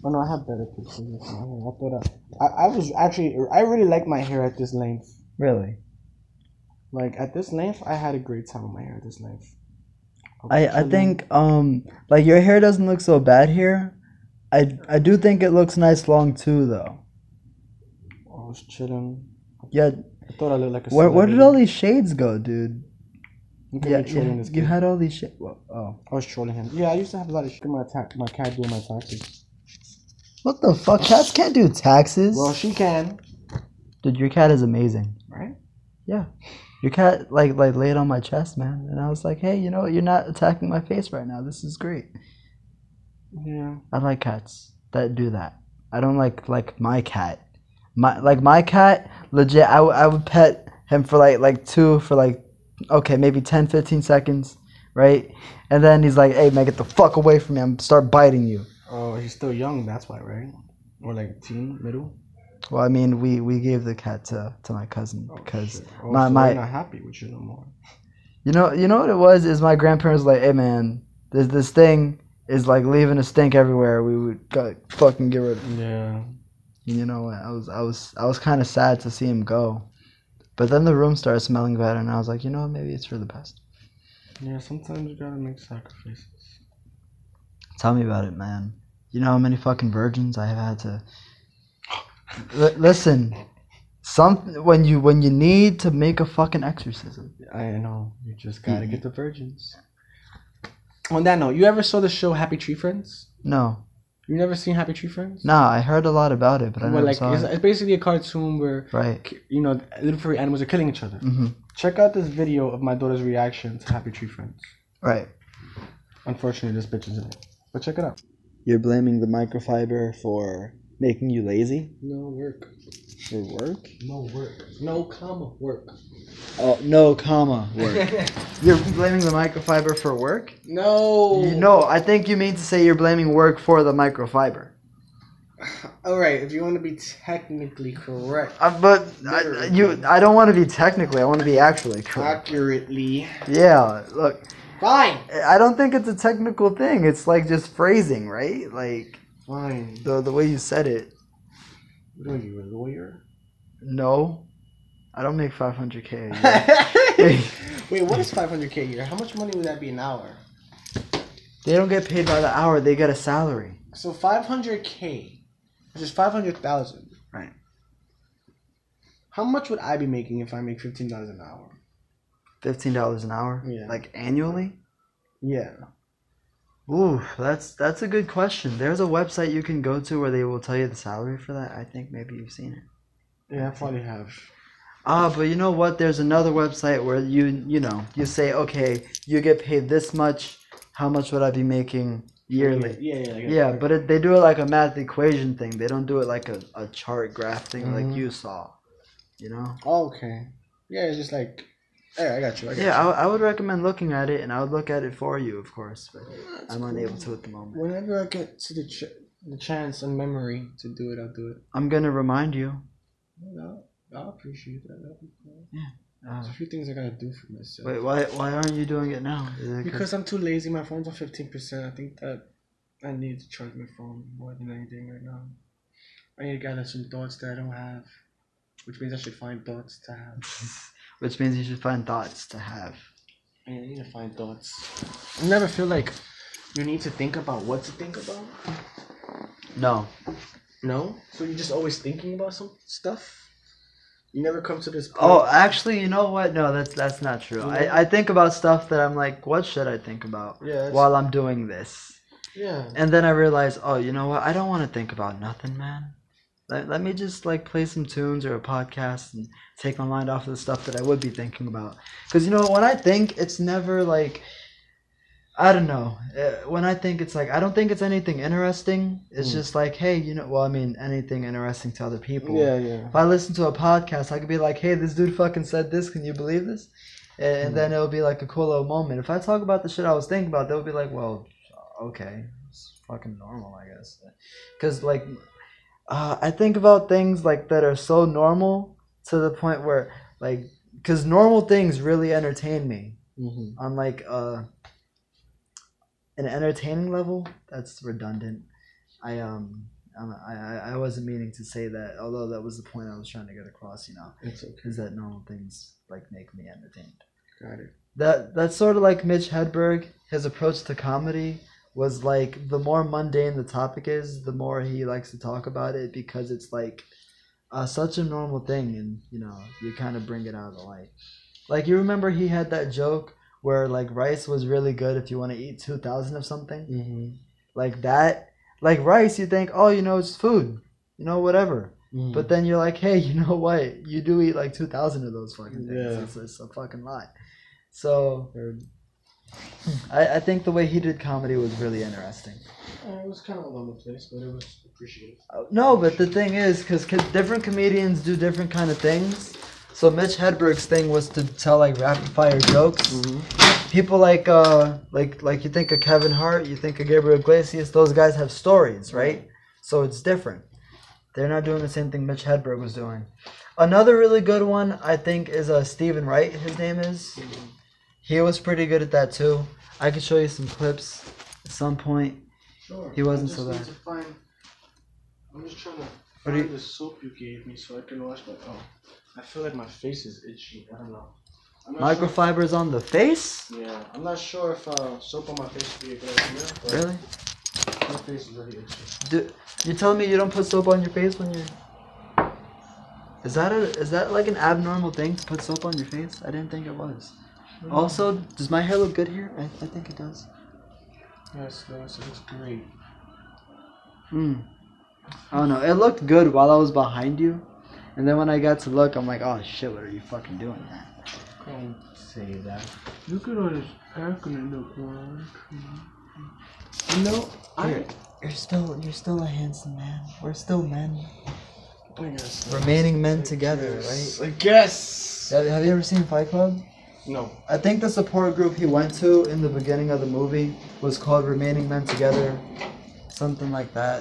Oh no, I have better pictures. I thought I really like my hair at this length. Really? Like at this length, I had a great time with my hair at this length. I think like your hair doesn't look so bad here. I do think it looks nice long too though. I was chilling. Yeah. I thought I looked like a Where did celebrity. all these shades go, dude? Look at me trolling this You kid. had all these shit. Oh. I was trolling him. Yeah, I used to have a lot of shit. My cat doing my taxes. What the fuck? Cats can't do taxes. Well, she can. Dude, your cat is amazing. Right? Yeah. Your cat like laid on my chest, man, and I was like, hey, you know what? You're not attacking my face right now. This is great. Yeah. I like cats that do that. I don't like my cat. My cat, legit. I would pet him for maybe 10, 15 seconds, right? And then he's like, hey man, get the fuck away from me. I'm start biting you. Oh, he's still young. That's why, right? Or like teen, middle. Well, I mean, we gave the cat to my cousin because so my they're not happy with you no more. You know what it was is my grandparents were like, hey man, this thing is like leaving a stink everywhere. We would fucking get rid of it. Yeah. You know what? I was kind of sad to see him go, but then the room started smelling better, and I was like, you know what? Maybe it's for the best. Yeah, sometimes you gotta make sacrifices. Tell me about it, man. You know how many fucking virgins I have had to. Listen, when you need to make a fucking exorcism. I know. You just gotta get the virgins. On that note, you ever saw the show Happy Tree Friends? No. You never seen Happy Tree Friends? Nah, I heard a lot about it, but I never saw it. It's basically a cartoon where little furry animals are killing each other. Mm-hmm. Check out this video of my daughter's reaction to Happy Tree Friends. Right. Unfortunately, this bitch is in it. But check it out. You're blaming the microfiber for making you lazy? No work. For work? No work. No comma work. Oh, no comma work. You're blaming the microfiber for work? No. No, I think you mean to say you're blaming work for the microfiber. All right, if you want to be technically correct. But I don't want to be technically. I want to be actually correct. Accurately. Yeah, look. Fine. I don't think it's a technical thing. It's like just phrasing, right? Like. Fine. The way you said it. What are you, a lawyer? No. I don't make $500K a year. Wait, what is $500K a year? How much money would that be an hour? They don't get paid by the hour. They get a salary. So $500K, which is $500,000. Right. How much would I be making if I make $15 an hour? $15 an hour? Yeah. Like annually? Yeah. Ooh, that's a good question. There's a website you can go to where they will tell you the salary for that. I think maybe you've seen it. Yeah, I probably have. But you know what? There's another website where you say, okay, you get paid this much. How much would I be making yearly? Yeah. But they do it like a math equation thing. They don't do it like a chart graph thing like you saw. You know? Oh, okay. Yeah, it's just like, hey, I got you. I would recommend looking at it, and I would look at it for you, of course. But I'm unable to at the moment. Whenever I get to the chance and memory to do it, I'll do it. I'm gonna remind you. No, I appreciate that. That'd be cool. Yeah. There's a few things I gotta do for myself. Wait, why aren't you doing it now? Because I'm too lazy. My phone's on 15%. I think that I need to charge my phone more than anything right now. I need to gather some thoughts that I don't have, which means I should find thoughts to have. Which means you should find thoughts to have. I need to find thoughts. You never feel like you need to think about what to think about? No. No? So you're just always thinking about some stuff? You never come to this point? Oh, actually, you know what? No, that's not true. I think about stuff that I'm like, what should I think about while I'm doing this? Yeah. And then I realize, oh, you know what? I don't want to think about nothing, man. Let me just like play some tunes or a podcast and take my mind off of the stuff that I would be thinking about. Because, you know, when I think, it's never like, I don't know. When I think, it's like, I don't think it's anything interesting. It's just like, hey, you know, well, I mean, anything interesting to other people. Yeah. If I listen to a podcast, I could be like, hey, this dude fucking said this. Can you believe this? And then it'll be like a cool little moment. If I talk about the shit I was thinking about, they'll be like, well, okay. It's fucking normal, I guess. Because, like, I think about things like that are so normal to the point where, like, because normal things really entertain me. On like an entertaining level. That's redundant. I wasn't meaning to say that, although that was the point I was trying to get across. It's okay. Is that normal things like make me entertained. Got it. That's sort of like Mitch Hedberg. His approach to comedy was like the more mundane the topic is, the more he likes to talk about it because it's like such a normal thing, and you kind of bring it out of the light. Like you remember he had that joke where like rice was really good if you want to eat 2,000 of something, like that. Like rice, you think, oh, it's food, whatever. But then you're like, hey, you know what? You do eat like 2,000 of those fucking things. Yeah. It's a fucking lot. So I think the way he did comedy was really interesting. It was kind of all over the place, but it was appreciated. No, but the thing is, because different comedians do different kind of things. So Mitch Hedberg's thing was to tell like rapid fire jokes. People like you think of Kevin Hart, you think of Gabriel Iglesias. Those guys have stories, right? So it's different. They're not doing the same thing Mitch Hedberg was doing. Another really good one, I think, is Stephen Wright. His name is. He was pretty good at that too. I could show you some clips at some point. Sure. He wasn't so bad. I'm just trying to find the soap you gave me so I can wash my. Oh, I feel like my face is itchy. I don't know. Microfibers on the face? Yeah, I'm not sure if soap on my face would be a good idea. But really? My face is really itchy. You're telling me you don't put soap on your face when you're... Is that like an abnormal thing to put soap on your face? I didn't think it was. Also, does my hair look good here? I think it does. Yes, it looks great. I don't know. It looked good while I was behind you. And then when I got to look, I'm like, oh shit, what are you fucking doing, man? Don't say that. Look at all this acne in the ground. You're still a handsome man. We're still men. I guess. Remaining men together, right? I guess. Have you ever seen Fight Club? No. I think the support group he went to in the beginning of the movie was called Remaining Men Together. Something like that.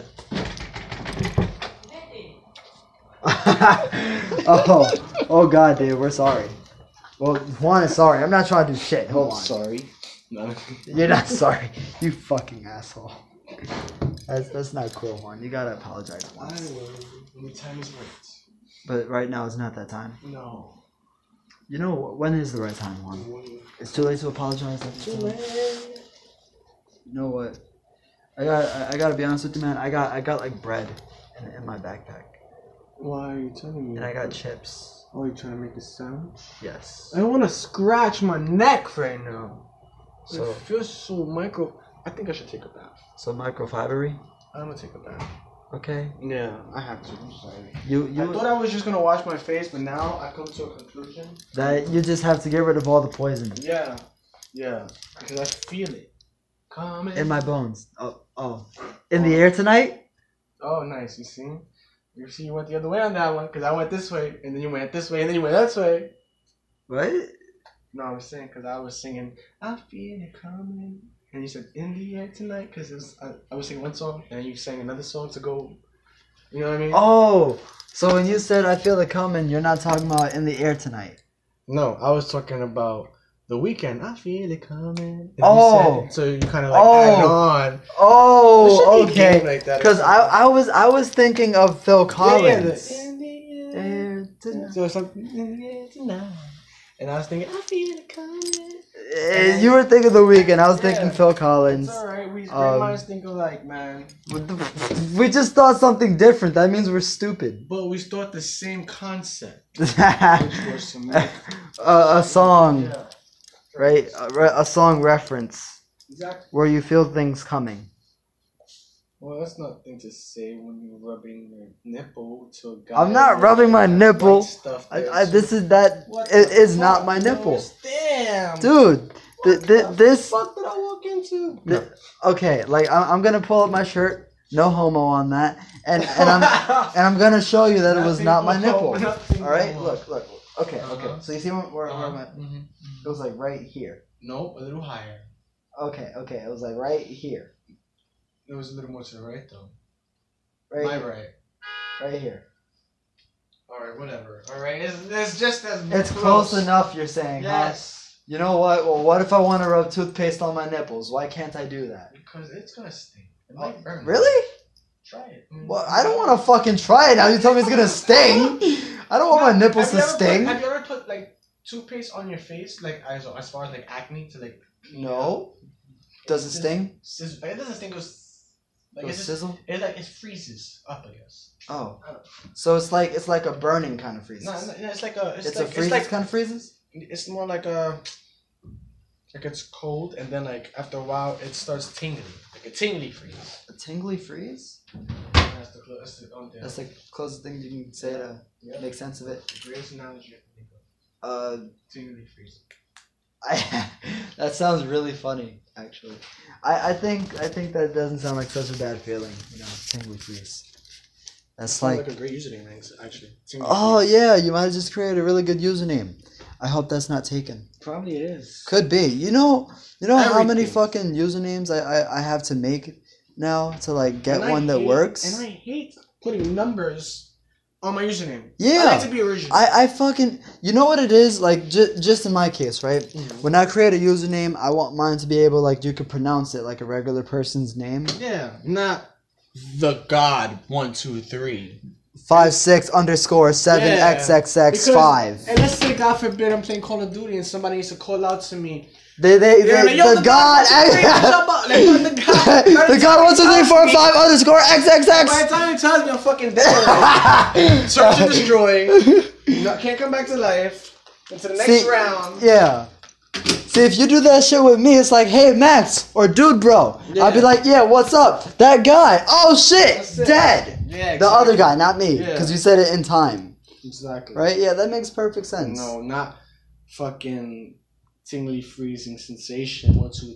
Oh God, dude, we're sorry. Well, Juan is sorry. I'm not trying to do shit. Hold on. Sorry. No. You're not sorry. You fucking asshole. That's not cool, Juan. You gotta apologize once. I will. When the time is right. But right now is not that time. No. You know when is the right time, Juan? It's too late to apologize. Too late. You know what? I gotta be honest with you, man. I got like bread in my backpack. Why are you telling me? And I got chips. Oh, you trying to make a sound? Yes. I want to scratch my neck right now. So it feels so micro. I think I should take a bath. So microfibery? I'm gonna take a bath. Okay. Yeah, I have to. I'm sorry. I thought I was just gonna wash my face, but now I come to a conclusion that you just have to get rid of all the poison. Yeah, because I feel it coming in my bones. Oh, in the air tonight. Oh, nice. You see, you went the other way on that one, because I went this way, and then you went this way, and then you went that way. What? No, I was saying, because I was singing, I feel it coming. And you said, in the air tonight, because I was singing one song, and you sang another song to go, you know what I mean? Oh, so when you said, I feel it coming, you're not talking about in the air tonight. No, I was talking about The Weeknd. I feel it coming. Oh. So you kind of like add on. Oh, okay. Because I was thinking of Phil Collins. Yeah, in the air tonight. So it's like, in the air tonight. And I was thinking, I feel it coming. You were thinking The Weeknd. I was thinking Phil Collins. It's alright. We minds think alike, man. We just thought something different. That means we're stupid. But we thought the same concept. A song. Yeah. Right? A song reference. Exactly. Where you feel things coming. Well, that's nothing to say when you're rubbing your nipple to a guy. I'm not rubbing my nipple. It is not my nipple. Damn. Dude, this. What the fuck did I walk into? Okay, like I'm gonna pull up my shirt. No homo on that. And I'm gonna show you that it was not my nipple. All right, look. Okay. So you see where I'm at? Mm-hmm. It was like right here. Nope, a little higher. Okay. It was like right here. It was a little more to the right though. Right here. Alright, whatever. Alright, it's just as it's close enough, you're saying, yes. Huh? You know what? Well, what if I want to rub toothpaste on my nipples? Why can't I do that? Because it's gonna stink. It might burn. Really? Try it. Well, I don't want to fucking try it now. You tell me it's gonna sting. I don't want my nipples to sting. Have you ever put like toothpaste on your face, like as far as like acne to like? No. Does it sting? It doesn't sting. Like Does it sizzle? It freezes up, I guess. Oh, so it's like a burning kind of freezes. No, it's like a. It's a freeze kind of freezes. It's more like a. Like it's cold, and then like after a while, it starts tingling, like a tingly freeze. A tingly freeze? That's the closest thing you can say to make sense of it. The greatest analogy I can think of. Tingly freeze. That sounds really funny, actually. I think that doesn't sound like such a bad feeling, tingly freeze. That's like a great username, actually. Oh yeah, you might have just created a really good username. I hope that's not taken. Probably it is. Could be. You know how many fucking usernames I have to make now to like get one that works? And I hate putting numbers on my username. Yeah. I like to be original. I fucking... You know what it is? Like, just in my case, right? Mm-hmm. When I create a username, I want mine to be able, like, you could pronounce it like a regular person's name. Yeah. Not the God 123. 56_7xxx5. And let's say, God forbid, I'm playing Call of Duty and somebody needs to call out to me. The God 12345_xxx. By the time it tells me I'm fucking dead, search and destroy. Can't come back to life. Into the next round. Yeah. See, if you do that shit with me, it's like, hey, Max, or dude, bro. Yeah. I'll be like, yeah, what's up? That guy. Oh, shit. Dead. Yeah, exactly. The other guy, not me. Because you said it in time. Exactly. Right? Yeah, that makes perfect sense. No, not fucking tingly freezing sensation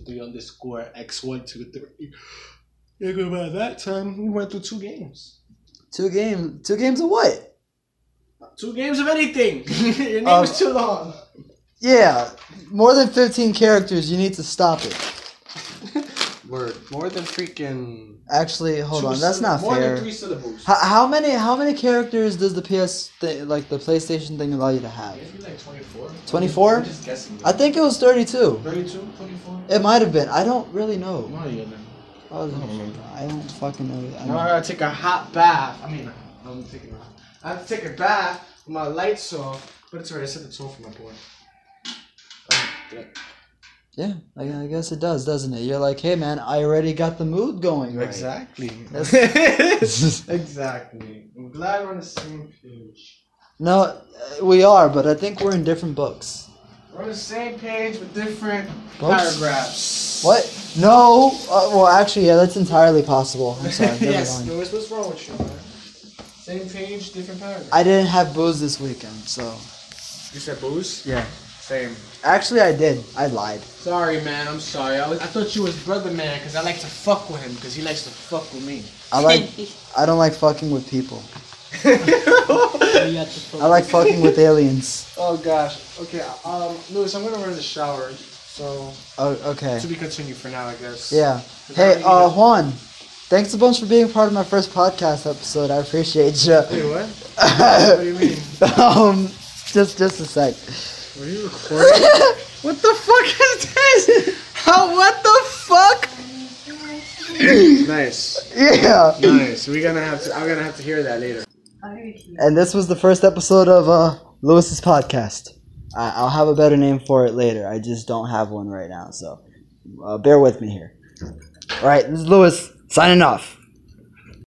123_x123. Yeah, go by that time. We went through 2 games. 2 games? 2 games of what? 2 games of anything. Your name is too long. Yeah, more than 15 characters, you need to stop it. Word. More than freaking... Actually, hold on, that's not more fair. More than 3 syllables. How many characters does the the PlayStation thing allow you to have? Maybe like 24. 24? I'm just guessing. I think it was 32. 32? 24? It might have been. I don't really know. No, you didn't. I don't fucking know. Now I gotta take a hot bath. I'm taking a hot. I have to take a bath with my lights off, but it's alright. I set the tone for my boy. Yeah, I guess it does, doesn't it? You're like, hey man, I already got the mood going. Right? Exactly. Exactly. I'm glad we're on the same page. No, we are, but I think we're in different books. We're on the same page with different paragraphs. What? No. Well, actually, yeah, that's entirely possible. I'm sorry. Yes. No, what's wrong with you, man? Same page, different paragraphs. I didn't have booze this weekend, so. You said booze? Yeah. Same. Actually, I did. I lied. Sorry, man. I'm sorry. I thought you was brother man because I like to fuck with him because he likes to fuck with me. I don't like fucking with people. I like fucking with aliens. Oh gosh. Okay. Lewis, I'm gonna run in the shower. So. Oh, okay. To be continued for now, I guess. Yeah. Hey, Juan. Thanks a bunch for being part of my first podcast episode. I appreciate you. Wait, what? What do you mean? Just a sec. What are you recording? What the fuck is this? What the fuck? Nice. Yeah. Nice. I'm gonna have to hear that later. And this was the first episode of Lewis's podcast. I'll have a better name for it later. I just don't have one right now, so bear with me here. All right, this is Lewis signing off.